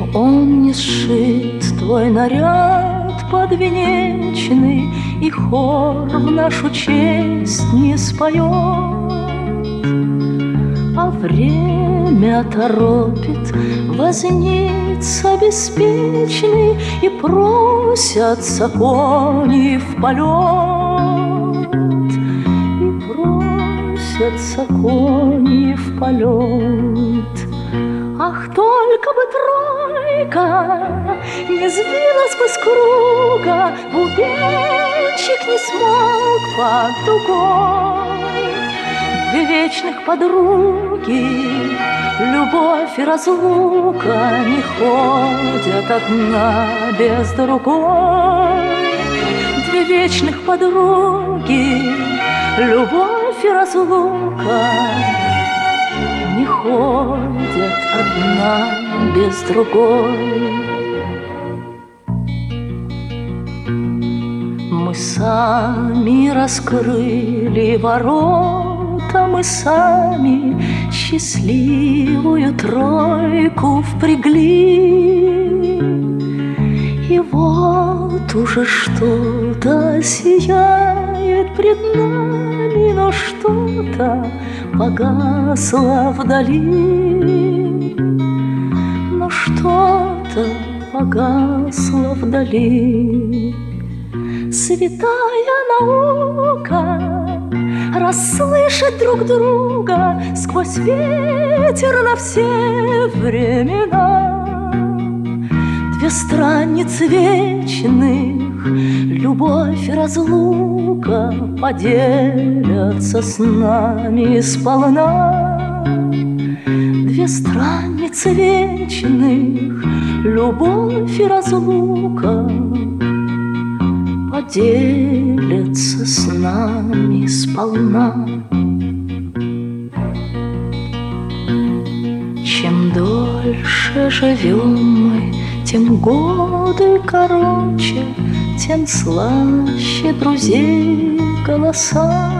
он не сшит, твой наряд подвенечный, и хор в нашу честь не споет. А время торопит возница беспечный, и просятся кони в полет, и просятся кони в полет. Ах, только бы тройка не сбилась бы с круга, бубенчик не смог под дугой. Две вечных подруги, любовь и разлука, не ходят одна без другой. Две вечных подруги, любовь и разлука, не ходят одна без другой. Мы сами раскрыли ворота, мы сами счастливую тройку впрягли. И вот уже что-то сияет пред нами, но что-то погасло вдали, но что-то погасло вдали. Святая наука расслышать друг друга сквозь ветер на все времена. Две страницы вечных, любовь и разлука, поделятся с нами сполна. Две страницы вечных, любовь и разлука, поделятся с нами сполна. Чем дольше живем мы, тем годы короче, тем слаще друзей голоса.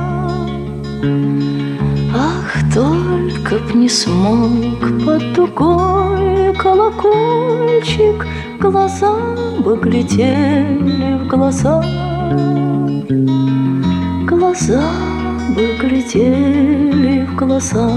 Ах, только б не смог под дугой колокольчик, глаза бы глядели в глаза, глаза бы глядели в глаза.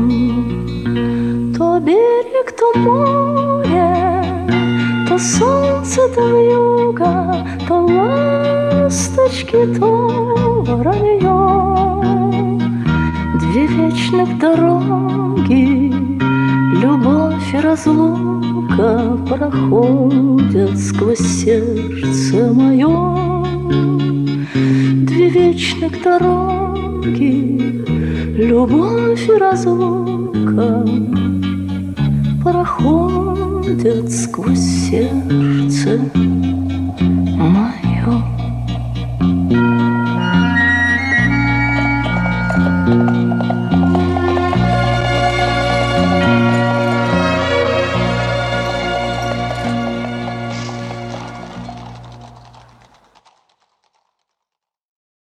То берег, то море, то солнце, то вьюга, то ласточки, то воронье. Две вечных дороги, любовь и разлука, проходят сквозь сердце мое. Две вечных дороги, любовь и разлука, проходят сквозь сердце